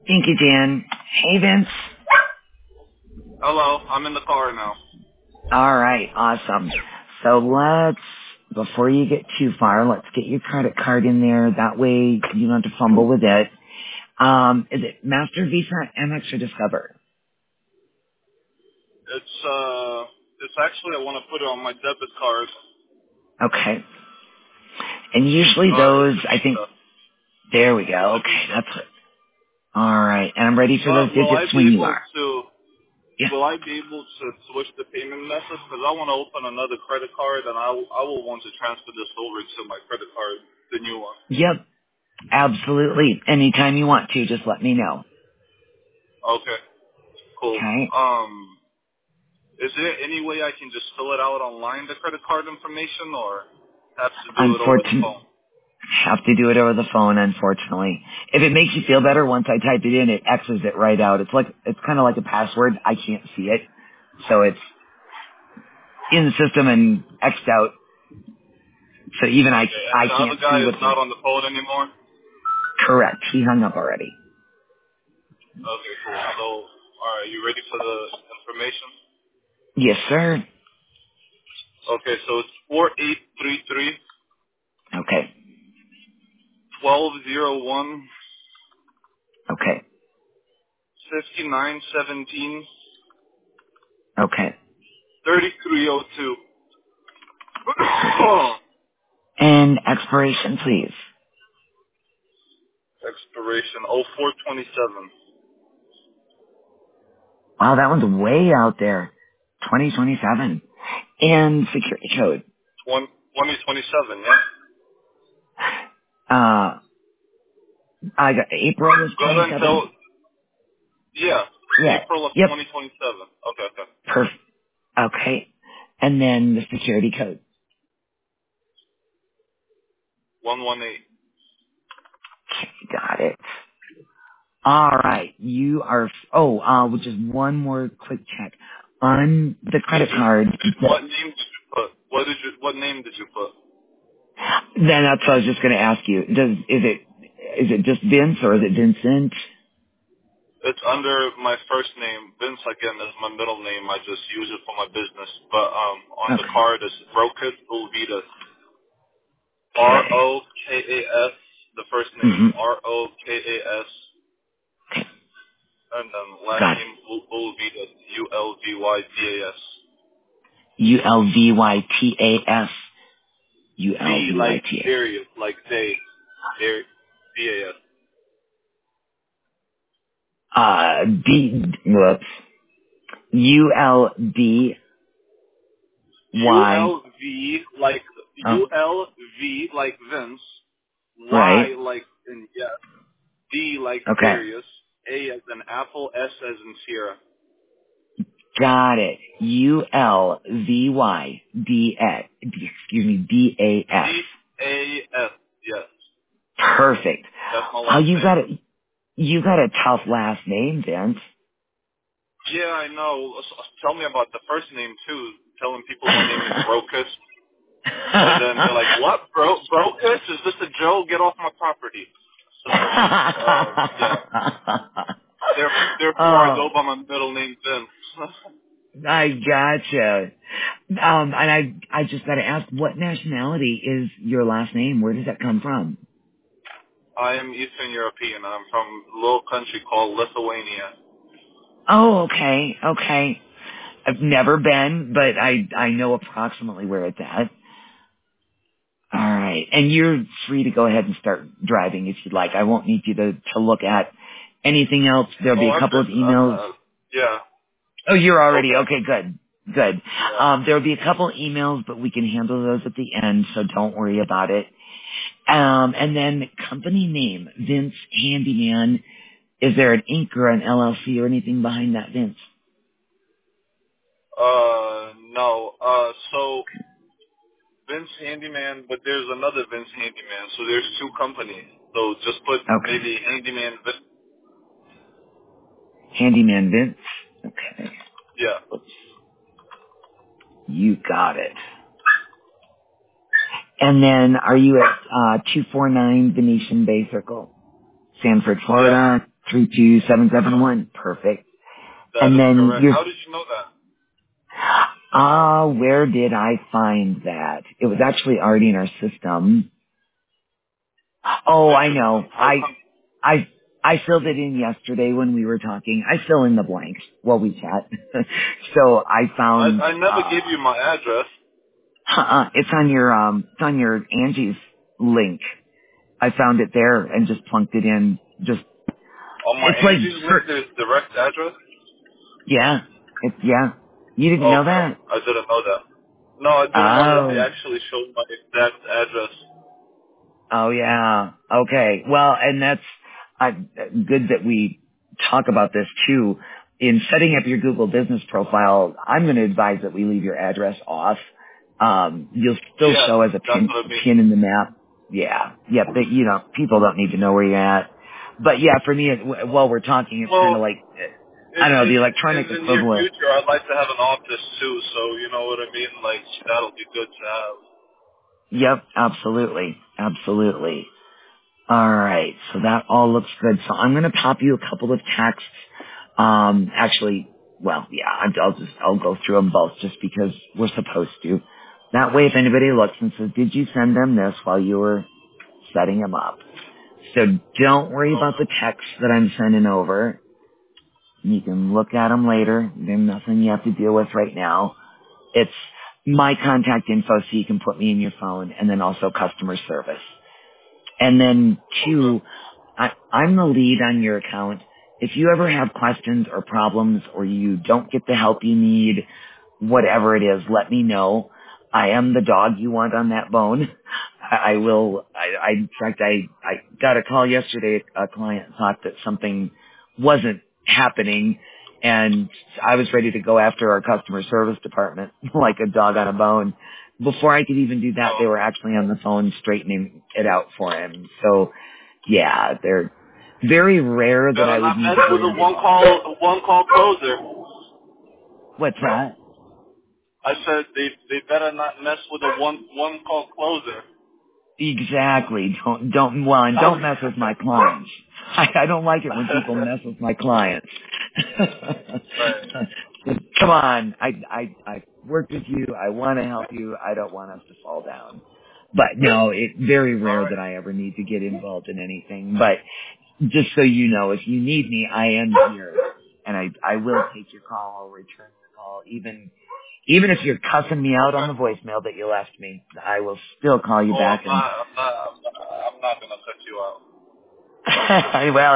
Thank you, Dan. Hey, Vince. Hello, I'm in the car now. All right, awesome. So before you get too far, let's get your credit card in there. That way you don't have to fumble with it. Is it Master, Visa, Amex, or Discover? It's actually I want to put it on my debit card. Okay. And usually It's those, a I think, Visa. there we It's go. a Okay, Visa. that's it. All right. And I'm ready for those But digits when you are. Yeah. will I be able to switch the payment method? Because I want to open another credit card, and I will want to transfer this over to my credit card, the new one. Yep. Absolutely. Anytime you want to, just let me know. Okay, cool. Okay. Is there any way I can just fill it out online, the credit card information, or have to do it over the Unfortunately, phone? have to do it over the phone, unfortunately. If it makes you feel better, once I type it in, it X's it right out. It's kind of like a password. I can't see it. So it's in the system and X'd out. So even Okay, and I the other can't see guy is what's not on the phone anymore? correct. He hung up already. Okay, cool. So, all right, you ready for the information? Yes, sir. Okay, so it's 4833 Okay. 1201 Okay. 5917 Okay. 3302. Perfect. And expiration, please. Expiration 0427. Wow, that one's way out there. 2027. And security code. 2027, yeah? I got April is Good 27. until, yeah, Yeah. April of Yep. 2027. Okay. Perfect. Okay. And then the security code. 118. Okay, got it. All right. You are, just one more quick check. On the credit card, What name did you put? What name did you put? then that's what I was just going to ask you. Is it just Vince or is it Vincent? It's under my first name. Vince, again, is my middle name. I just use it for my business. But on the Okay. card is Rokas Ulvidas. Okay. Rokas, the first name, Mm-hmm. Rokas, and then last Got it. name Ulvidas, Ulvydas. Ulvytas. V like Ulvytas. Darius, like they, Vas. Whoops. ULDY. ULV like Vince, Y Right. like in yes, D like Okay. Darius, A as in Apple, S as in Sierra. Got it. DAS. D-A-S, yes. Perfect. That's my Oh, last name. you got a tough last name, Vince. Yeah, I know. Tell me about the first name, too. Telling people my name is Brokus. And then they're like, what? Brokus? Is this a joke? Get off my property. So, yeah. Therefore, I Oh, go by my middle name, Vince. I gotcha. And I just got to ask, what nationality is your last name? Where does that come from? I am Eastern European. I'm from a little country called Lithuania. Oh, okay, okay. I've never been, but I know approximately where it's at. All right, and you're free to go ahead and start driving if you'd like. I won't need you to look at anything else. There'll be Oh, a I've couple of been, emails. yeah. Oh, you're already Okay. okay. Good, good. Yeah. There'll be a couple emails, but we can handle those at the end, so don't worry about it. And then company name, Vince Handyman. Is there an Inc. or an LLC or anything behind that, Vince? No. So Vince Handyman, but there's another Vince Handyman. So there's two companies. So just put Okay. maybe Handyman. Handyman Vince. Okay. Yeah. You got it. And then are you at 249 Venetian Bay Circle? Sanford, Yeah, Florida, 32771. Perfect. that And is then correct. you're, How did you know that? where did I find that? It was actually already in our system. Oh, Did I you? know. I, I filled it in yesterday when we were talking. I fill in the blanks while we chat. So I found, I never gave you my address. it's on your Angie's link. I found it there and just plunked it in. On my It's like, Angie's link, there's direct address. yeah, yeah. You didn't know Okay, that? I didn't know that. No, I didn't know that. It Oh, actually showed my exact address. oh yeah. Okay. Well, and that's good that we talk about this too. In setting up your Google business profile, I'm going to advise that we leave your address off. You'll still Yes, show as a that's pin, what I mean. pin in the map. Yeah. Yep. But, people don't need to know where you're at. But yeah, for me, while we're talking, it's kind of Well, like, in I don't know, the in electronic the near equivalent. future, I'd like to have an office too. So you know what I mean. Like that'll be good to have. Yep. Absolutely. Absolutely. All right. So that all looks good. So I'm going to pop you a couple of texts. Actually, well, yeah, I'll go through them both just because we're supposed to. That way, if anybody looks and says, did you send them this while you were setting them up? So don't worry about Okay. the text that I'm sending over. You can look at them later. There's nothing you have to deal with right now. It's my contact info so you can put me in your phone and then also customer service. And then Okay. two, I'm the lead on your account. If you ever have questions or problems or you don't get the help you need, whatever it is, let me know. I am the dog you want on that bone. I will, in fact, I got a call yesterday. A client thought that something wasn't happening and I was ready to go after our customer service department like a dog on a bone. Before I could even do that, they Oh. were actually on the phone straightening it out for him. So yeah, they're very rare that Better I would not need mess to get with a involved. one call closer. What's that? I said they better not mess with a one call closer. Exactly. Don't mess with my clients. I don't like it when people mess with my clients. Right. Come on. I worked with you. I want to help you. I don't want us to fall down. But no, it's very All rare right. that I ever need to get involved in anything. But just so you know, if you need me, I am here. And I will take your call. I'll return your call. Even if you're cussing me out on Okay. the voicemail that you left me, I will still call you Oh, back and I'm not gonna cut you out. well,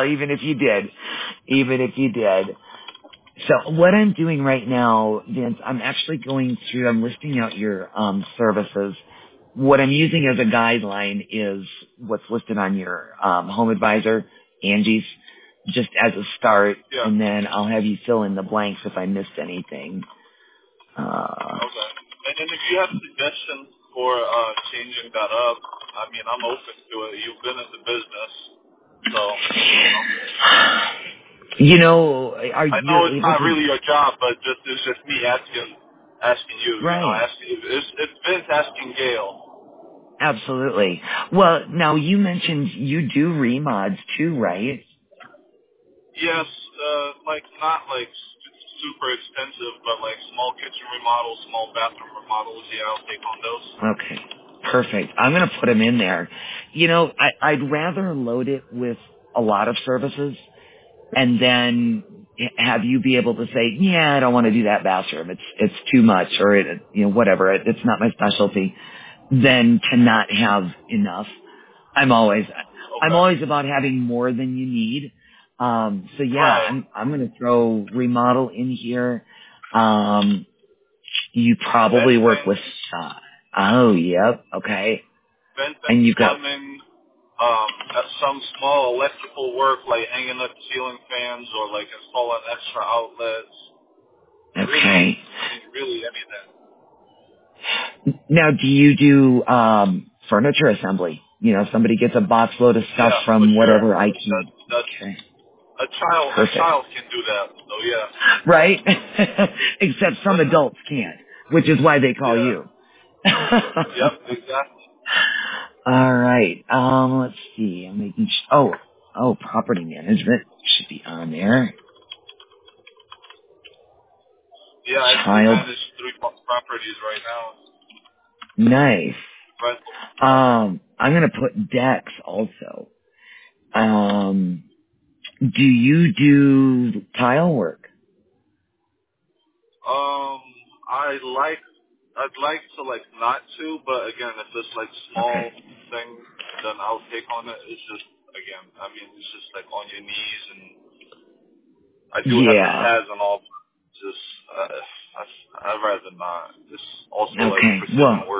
even if you did. So what I'm doing right now, Vince, I'm actually I'm listing out your services. What I'm using as a guideline is what's listed on your home advisor, Angie's, just as a start, Yeah. and then I'll have you fill in the blanks if I missed anything. Okay. And then if you have suggestions for changing that up, I mean, I'm open to it. You've been in the business, so you know. Are I know you it's able not to? really your job, but it's just me asking you. You know, Right. asking you. It's Vince asking Gail. Absolutely. Well, now you mentioned you do remods too, right? Yes, like not like super extensive, but like small kitchen remodels, small bathroom remodels. Yeah, I'll take on those. Okay. Perfect. I'm going to put them in there. I'd rather load it with a lot of services and then have you be able to say, yeah, I don't want to do that bathroom. It's too much or whatever. It's not my specialty. Than to not have enough. I'm always Okay. about having more than you need. So yeah, Right. I'm going to throw remodel in here. You probably work with, Venting, oh, yep. Okay. venting, And you've got, plumbing, some small electrical work like hanging up ceiling fans or like installing extra outlets. Really, okay. I mean, really anything. Now, do you do, furniture assembly? Somebody gets a box load of stuff Yeah, for from sure. whatever IQ. That's Okay. a Perfect. child can do that. So yeah, Right? Except some adults can't, which is why they call yeah, you. yep, exactly. All right. Let's see. I'm making. Oh, property management should be on there. Yeah, I actually Child, manage 3 properties right now. nice. But I'm gonna put Dex also. Do you do tile work? I'd like to like not to, but again, if it's like Okay. small thing, then I'll take on it. It's just again, I mean, it's just like on your knees, and I do have the Yeah. pads and all. Just I'd rather not. It's also like Okay. precision Well, work.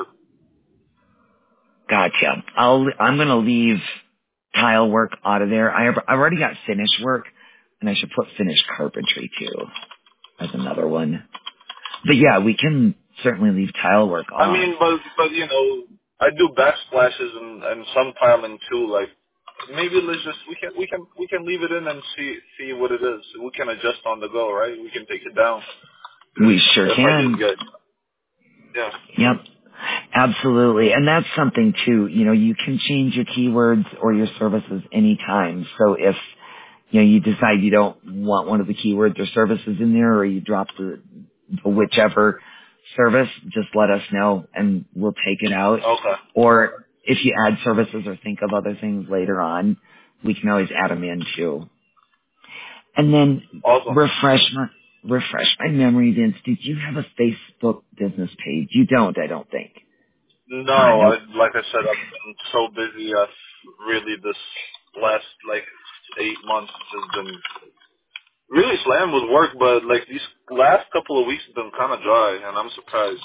gotcha. I'm gonna leave tile work out of there. I've already got finish work, and I should put finished carpentry too as another one. But yeah, we can certainly leave tile work I off. mean, but you know, I do backsplashes and some tiling too. Like maybe let's just we can leave it in and see what it is. We can adjust on the go, right? We can take it down We sure if I just can. get yeah. Yep. Absolutely. And that's something too, you can change your keywords or your services anytime. So if, you decide you don't want one of the keywords or services in there, or you drop the whichever service, just let us know and we'll take it out. Okay. Or if you add services or think of other things later on, we can always add them in too. And then Awesome. refresh my memory, Vince. Did you have a Facebook business page? You don't, I don't think. No, Nope. like I said, I've been so busy. I've really this last like 8 months has been really slammed with work, but like these last couple of weeks have been kind of dry, and I'm surprised.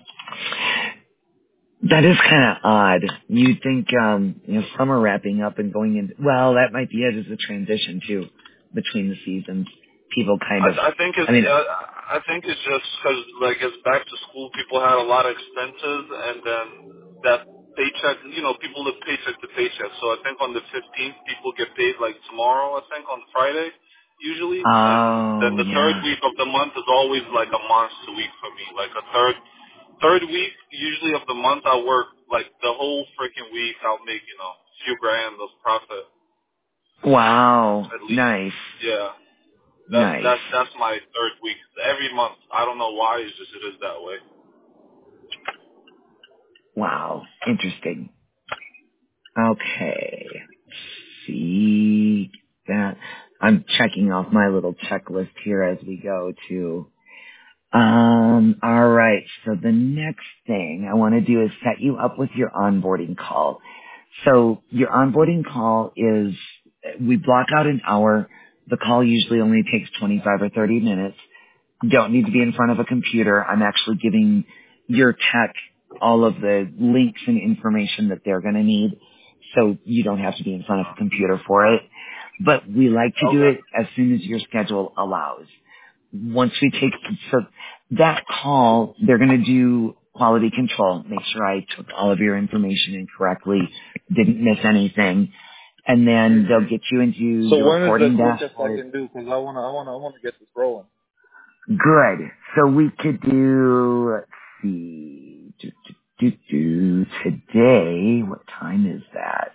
That is kind of odd. You'd think, summer wrapping up and going in. Well, that might be it as a transition too between the seasons. People kind of. I mean, I think it's just because like it's back to school. People had a lot of expenses, and then that paycheck. You know, people live paycheck to paycheck. So I think on the 15th, people get paid like tomorrow. I think on Friday, usually, and then oh the third yeah. week of the month is always like a monster week for me. Like a third week usually of the month, I work like the whole freaking week. I'll make a few grand of profit Wow. at least. Nice. Yeah. Nice. That's my third week. Every month. I don't know why. It's just it is that way. Wow. Interesting. Okay. See that. I'm checking off my little checklist here as we go too. All right. So the next thing I want to do is set you up with your onboarding call. So your onboarding call is, we block out an hour. The call usually only takes 25 or 30 minutes. You don't need to be in front of a computer. I'm actually giving your tech all of the links and information that they're going to need. So you don't have to be in front of a computer for it. But we like to do Okay. it as soon as your schedule allows. Once we take, so that call, they're going to do quality control, make sure I took all of your information in correctly, didn't miss anything, and then they'll get you into So your when is the reporting quickest I dashboard. can do? Because I wanna get this rolling. Good. So we could do, let's see, today, what time is that?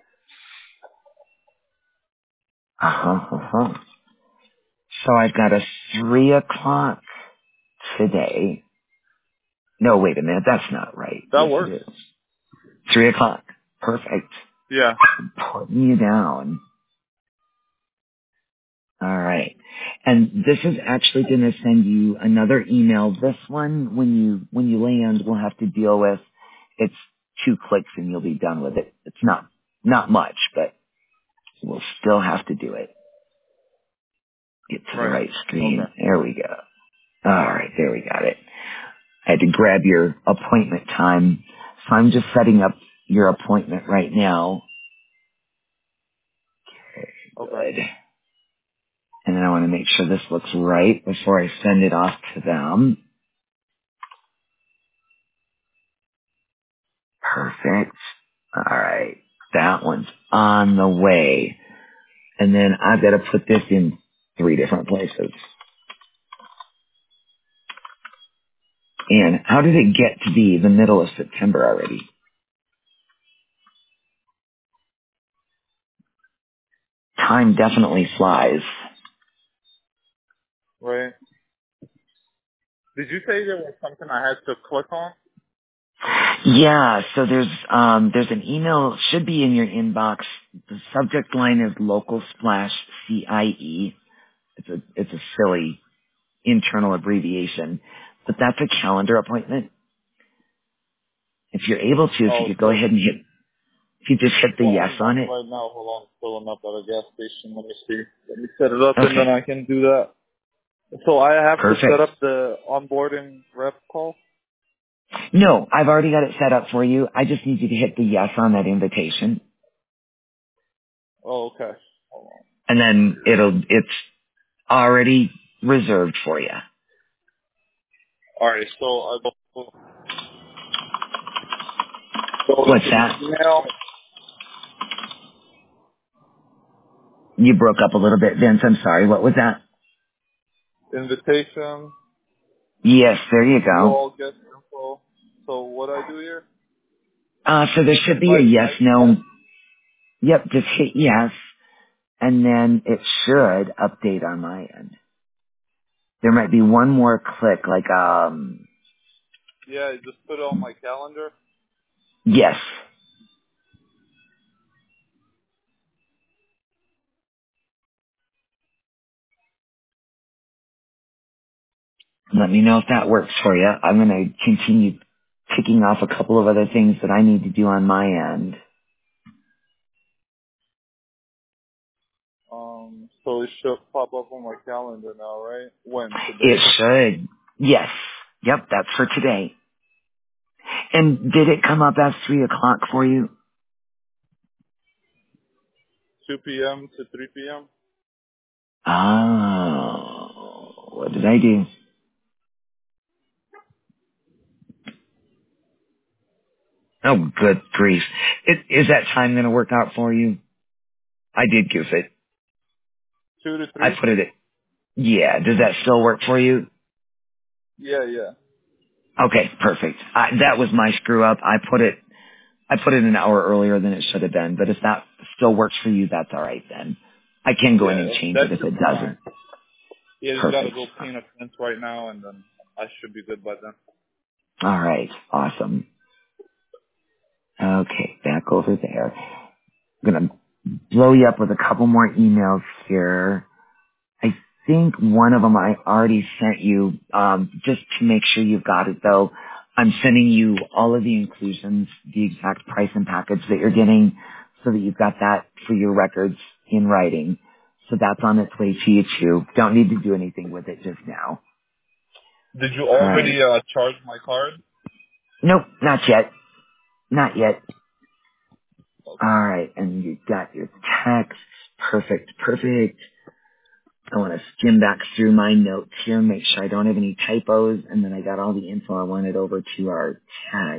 Uh-huh. So I've got a 3 o'clock today. No, wait a minute, that's not right. That Yes, it works. is. 3 o'clock. Perfect. Yeah. Putting you down. All right. And this is actually going to send you another email. This one, when you land, we'll have to deal with. It's 2 clicks and you'll be done with it. It's not much, but we'll still have to do it. Get to the Right. right screen. Okay. There we go. All right. There we got it. I had to grab your appointment time. So I'm just setting up your appointment right now. Okay. Good. And then I want to make sure this looks right before I send it off to them. Perfect. All right. That one's on the way. And then I've got to put this in 3 different places. And how did it get to be the middle of September already? Time definitely flies. Right. Did you say there was something I had to click on? Yeah, so there's an email, should be in your inbox. The subject line is local splash CIE. It's a silly internal abbreviation, but that's a calendar appointment. If you're able to, if you Oh, could go so, ahead and if you just hit the well, yes I'm on it. right now. Hold on, filling up at a gas station. Let me see. Let me set it up, and then Okay, I can do that. So I have to set perfect. up the onboarding rep call? No, I've already got it set up for you. I just need you to hit the yes on that invitation, Oh, okay. Hold on. and then it's already reserved for you. All right, so I go What's into the that? email, You broke up a little bit, Vince. I'm sorry. What was that? invitation, Yes, there you view go. all guest info. So what I do here? So there should be a Invite yes, Mike, yes? no. Yep, just hit yes, and then it should update on my end. There might be one more click, like, Yeah, I just put it on my calendar. yes. Let me know if that works for you. I'm going to continue ticking off a couple of other things that I need to do on my end. So it should pop up on my calendar now, right? When? It Today? should. Yes. Yep, that's for today. And did it come up as 3 o'clock for you? 2 p.m. to 3 p.m.? Oh, what did I do? Oh, good grief. Is that time going to work out for you? I did goof it. 2 to I 3? put it at, yeah, does that still work for you? Yeah, yeah. Okay, perfect. That was my screw up. I put it an hour earlier than it should have been, but if that still works for you, that's all right then. I can go in and Yeah, change that it if should it be fine. doesn't. Yeah, just gotta Perfect. go paint a fence right now, and then I should be good by then. All right, awesome. Okay, back over there. I'm gonna blow you up with a couple more emails here. I think one of them I already sent you, just to make sure you've got it though. I'm sending you all of the inclusions, the exact price and package that you're getting so that you've got that for your records in writing. So that's on its way to you too. Don't need to do anything with it just now. Did you Alright. already charge my card? Nope, not yet. Not yet. Okay. Alright, and you got your text. Perfect, perfect. I want to skim back through my notes here, make sure I don't have any typos, and then I got all the info I wanted over to our tag.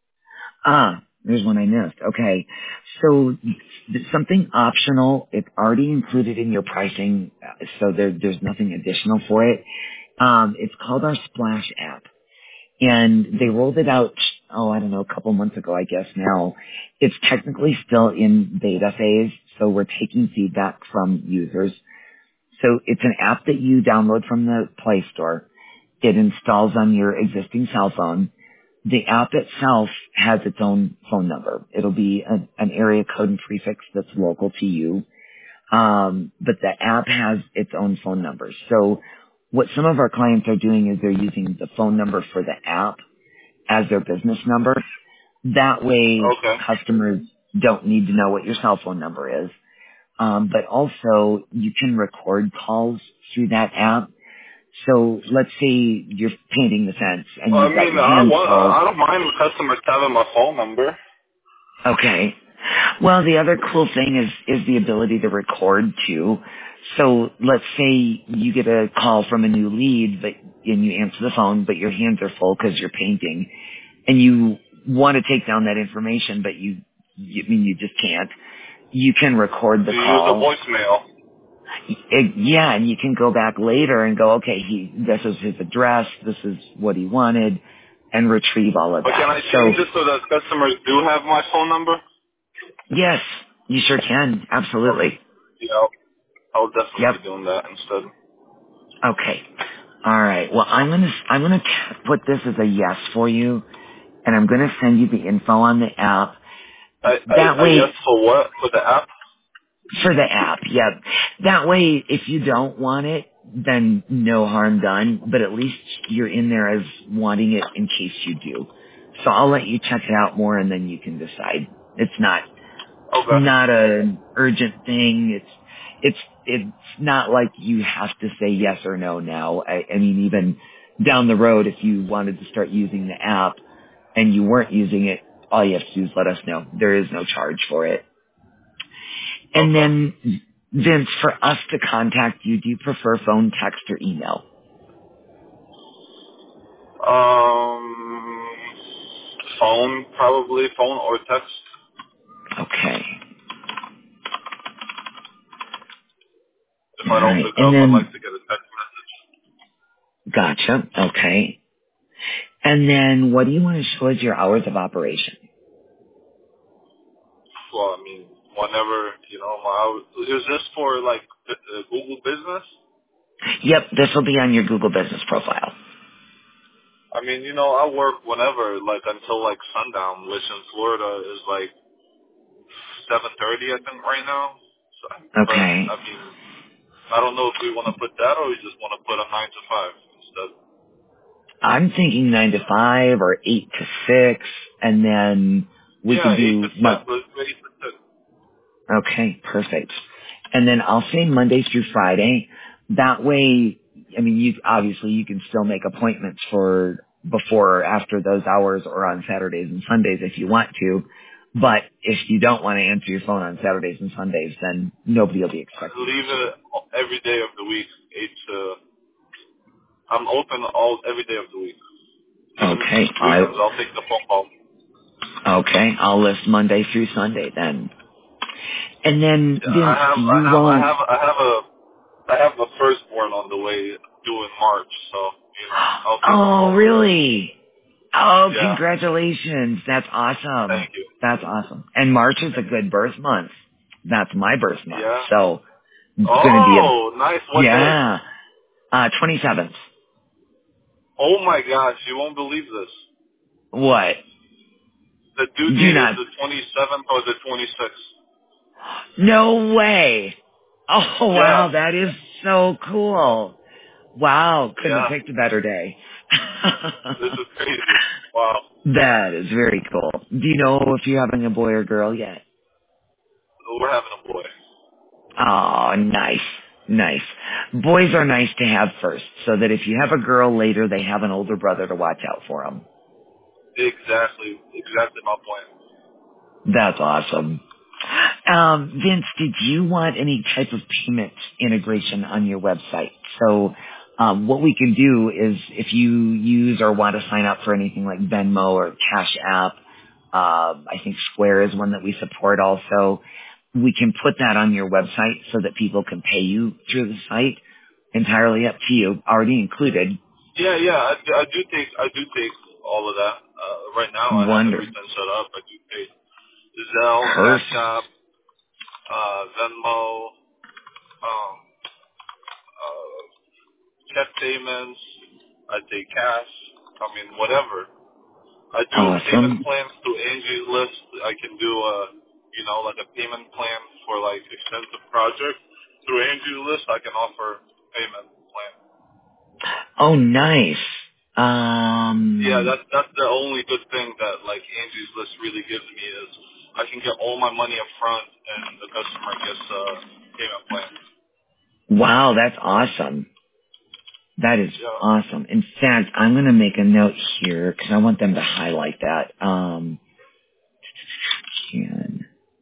There's one I missed. Okay. So something optional, it's already included in your pricing, so there's nothing additional for it. It's called our Splash app. And they rolled it out, I don't know, a couple months ago, I guess now. It's technically still in beta phase, so we're taking feedback from users. So it's an app that you download from the Play Store. It installs on your existing cell phone. The app itself has its own phone number. It'll be an area code and prefix that's local to you. But the app has its own phone number. So what some of our clients are doing is they're using the phone number for the app as their business number. That way Okay. customers don't need to know what your cell phone number is. But also you can record calls through that app. So let's say you're painting the fence and Well, I you've got mean, your hands full. I don't mind customers having my phone number. Okay. Well, the other cool thing is the ability to record too. So let's say you get a call from a new lead, and you answer the phone, but your hands are full because you're painting, and you want to take down that information, but you just can't. You can record the You use a call. voicemail. Yeah, and you can go back later and go, okay, this is his address, this is what he wanted, and retrieve all of But can that. I So, change it so that customers do have my phone number? yes, you sure can. Absolutely. Yeah, I'll definitely Yep. be doing that instead. Okay. All right. Well, I'm gonna put this as a yes for you, and I'm gonna send you the info on the app. That I yes way, for what? For the app? for the app, yep. That way, if you don't want it, then no harm done. But at least you're in there as wanting it in case you do. So I'll let you check it out more, and then you can decide. It's Okay. not an urgent thing. It's not like you have to say yes or no now. I mean, even down the road, if you wanted to start using the app and you weren't using it, all you have to do is let us know. There is no charge for it. And Okay. then, Vince, for us to contact you, do you prefer phone, text, or email? Phone, probably phone or text. Okay. If All I don't right. pick And up, I'd like then, to get a text message. gotcha. Okay. And then, what do you want to show as your hours of operation? Well, I mean, whenever, is this for like Google Business? Yep, this will be on your Google Business profile. I mean, I work whenever, like until like sundown, which in Florida is like 7:30, I think, right now. So, but Okay. I mean, I don't know if we want to put that or we just want to put a 9 to 5 instead. I'm thinking 9 to 5 or 8 to 6, and then we Yeah, can 8 to do 10. Let's do 8 to 10. okay, perfect. And then I'll say Monday through Friday. That way, I mean, you can still make appointments for before or after those hours or on Saturdays and Sundays if you want to. But if you don't want to answer your phone on Saturdays and Sundays, then nobody will be expecting you Leave to. it every day of the week. 8 to. I'm open every day of the week, even Okay, weekends. I'll take the phone call. I'll list Monday through Sunday then. And then Yeah, Vince, do you want? I have a firstborn on the way due in March, so I'll take the Oh, phone for that. really? Oh, Yeah, congratulations. That's awesome. thank you. That's awesome. And March is a good birth month. That's my birth month. Yeah. So it's going to be Oh, nice. What day? 27th. Oh my gosh, you won't believe this. What? The due Do date is not. the 27th or the 26th. No way. Oh, Yeah, wow. That is so cool. Wow. Couldn't have yeah. picked a better day. This is crazy. Wow. That is very cool. Do you know if you're having a boy or girl yet? We're having a boy. Oh, nice. Nice. Boys are nice to have first, so that if you have a girl later, they have an older brother to watch out for them. Exactly my point. That's awesome. Vince, did you want any type of payment integration on your website? So what we can do is if you use or want to sign up for anything like Venmo or Cash App, I think Square is one that we support also. We can put that on your website so that people can pay you through the site. Entirely up to you. Already included. Yeah, yeah. I do take all of that. Right now, I have Wonder. everything set up. I do take Zelle, Cash Perfect. App, Venmo, um, check payments. I take cash. I mean, whatever. I do payment Awesome. plans through Angie's List. I can do like a payment plan for like extensive projects. Through Angie's List, I can offer payment plan. Oh, nice. Yeah, that's the only good thing that like Angie's List really gives me is I can get all my money up front and the customer gets a payment plan. Wow, that's awesome. That is Yeah. awesome. In fact, I'm going to make a note here because I want them to highlight that. Can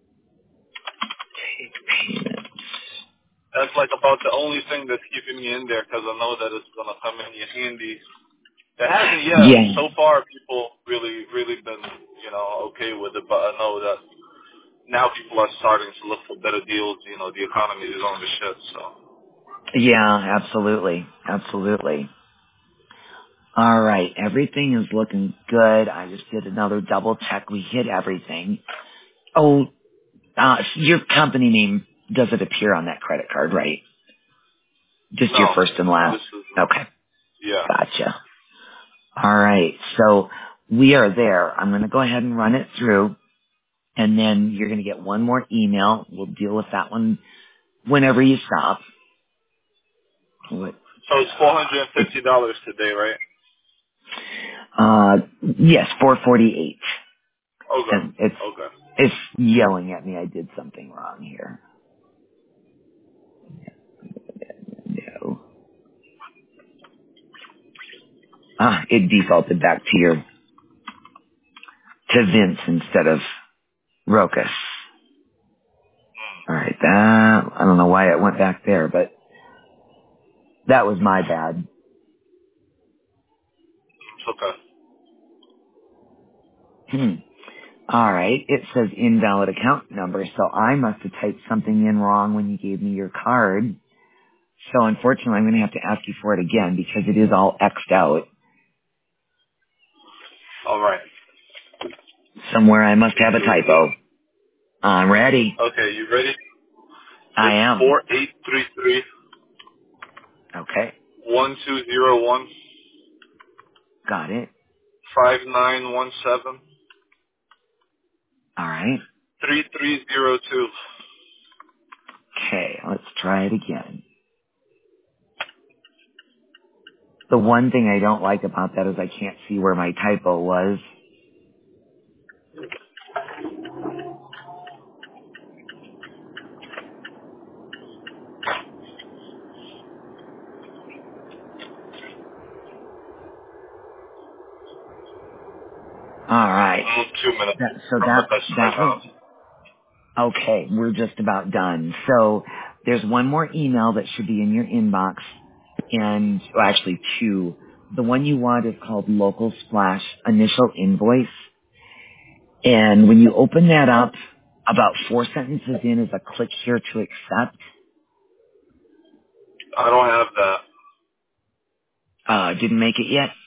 take payments. That's like about the only thing that's keeping me in there because I know that it's gonna come in handy. It hasn't yet. Yeah. So far, people really been okay with it, but I know that now people are starting to look for better deals. The economy is on the shit. So Yeah, absolutely. Absolutely. All right. Everything is looking good. I just did another double check. We hit everything. Oh, your company name. does it appear on that credit card, right? Just No. your first and last? This is, Okay. yeah. Gotcha. All right. So we are there. I'm going to go ahead and run it through, and then you're going to get one more email. We'll deal with that one whenever you stop. What? So it's $450 today, right? Yes, 448. Okay. And Okay. it's yelling at me I did something wrong here. No. It defaulted back to Vince instead of Rokas. All right, I don't know why it went back there, but that was my bad. It's okay. All right, it says invalid account number, so I must have typed something in wrong when you gave me your card. So unfortunately, I'm going to have to ask you for it again because it is all X'd out. All right. Somewhere I must have a Here we go. typo. I'm ready. Okay, you ready? I It's am. 4833 Okay, 1201 got it. 5917 All right. 3302. Okay, let's try it again. The one thing I don't like about that is I can't see where my typo was. All right. 2 minutes. So I'm the best right that was now. okay. We're just about done. So there's one more email that should be in your inbox, and well, actually two. The one you want is called Local Splash Initial Invoice, and when you open that up, about 4 sentences in is a click here to accept. I don't have that. Didn't make it yet.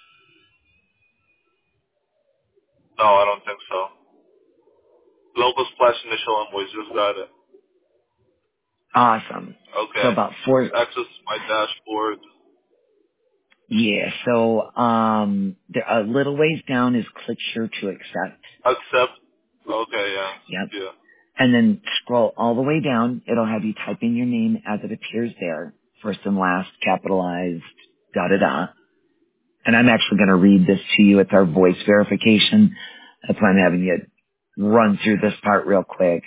No, I don't think so. Local Splash initial invoice, just got it. Awesome. So Okay. about 4. Access my dashboard. Yeah, so there, a little ways down is click here to accept. Accept. Okay, yeah. Yep. Yeah. And then scroll all the way down. It'll have you type in your name as it appears there, first and last, capitalized, da-da-da. And I'm actually going to read this to you. It's our voice verification. That's why I'm having you run through this part real quick.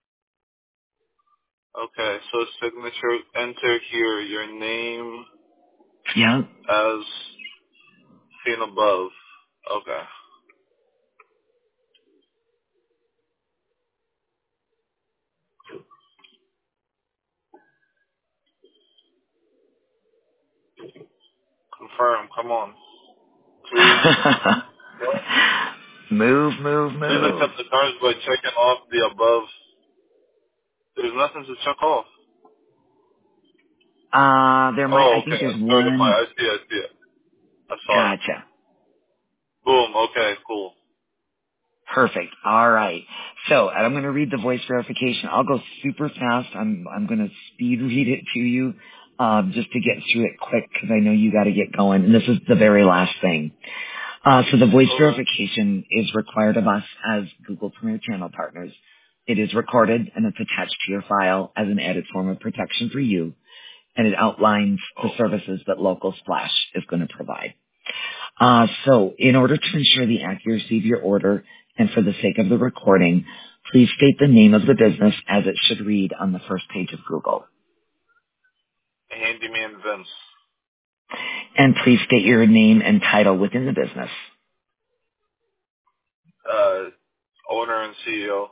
Okay, so signature, enter here your name Yeah. as seen above. Okay. Confirm, come on. Please. Move, move, Please move. accept the cards by checking off the above. There's nothing to check off. I Oh, think okay. there's Certify. one. I see it. I saw it. Gotcha. Boom. Okay, cool. Perfect. All right. So I'm going to read the voice verification. I'll go super fast. I'm going to speed read it to you, just to get through it quick because I know you got to get going. And this is the very last thing. So the voice Okay. verification is required of us as Google Premier Channel partners. It is recorded and it's attached to your file as an added form of protection for you, and it outlines the Okay. services that Local Splash is going to provide. So in order to ensure the accuracy of your order and for the sake of the recording, please state the name of the business as it should read on the first page of Google. Handyman Vince. And please state your name and title within the business. Owner and CEO.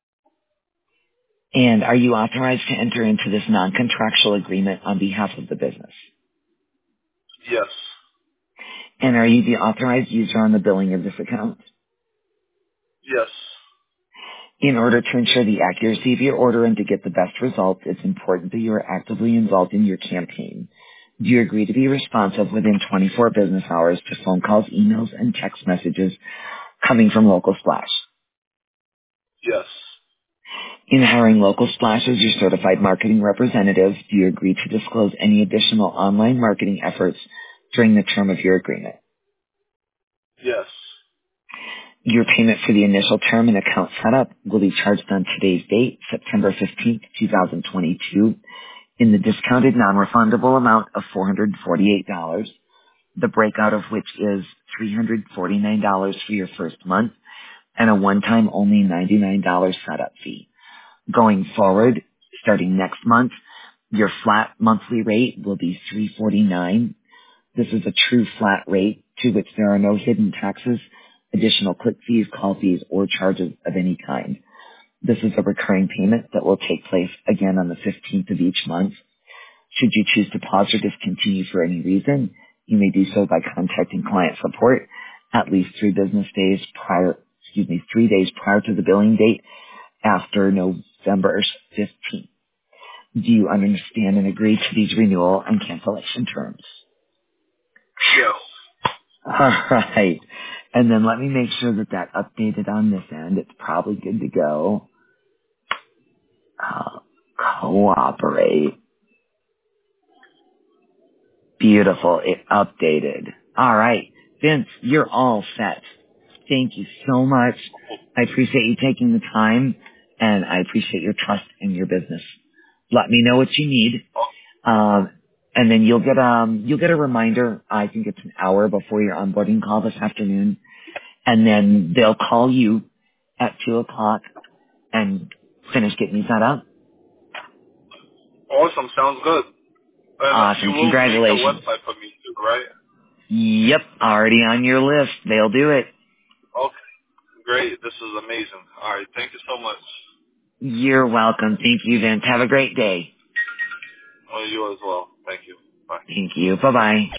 And are you authorized to enter into this non-contractual agreement on behalf of the business? Yes. And are you the authorized user on the billing of this account? Yes. In order to ensure the accuracy of your order and to get the best results, it's important that you are actively involved in your campaign. Do you agree to be responsive within 24 business hours to phone calls, emails, and text messages coming from Local Splash? Yes. In hiring Local Splash as your certified marketing representative, do you agree to disclose any additional online marketing efforts during the term of your agreement? Yes. Your payment for the initial term and account setup will be charged on today's date, September 15th, 2022, in the discounted non-refundable amount of $448, the breakout of which is $349 for your first month and a one-time only $99 setup fee. Going forward, starting next month, your flat monthly rate will be $349. This is a true flat rate to which there are no hidden taxes, additional click fees, call fees, or charges of any kind. This is a recurring payment that will take place again on the 15th of each month. Should you choose to pause or discontinue for any reason, you may do so by contacting client support at least 3 days prior to the billing date after November 15th. Do you understand and agree to these renewal and cancellation terms? Yes. All right. And then let me make sure that updated on this end. It's probably good to go. Cooperate. Beautiful. It updated. All right. Vince, you're all set. Thank you so much. I appreciate you taking the time, and I appreciate your trust in your business. Let me know what you need. And then you'll get a reminder. I think it's an hour before your onboarding call this afternoon. And then they'll call you at 2:00 and finish getting you set up. Awesome. Sounds good. And Awesome. you will Congratulations. make a website for me too, right? Yep. Already on your list. They'll do it. Okay. Great. This is amazing. All right. Thank you so much. You're welcome. Thank you, Vince. Have a great day. Oh, you as well. Thank you. Bye. Thank you. Bye-bye.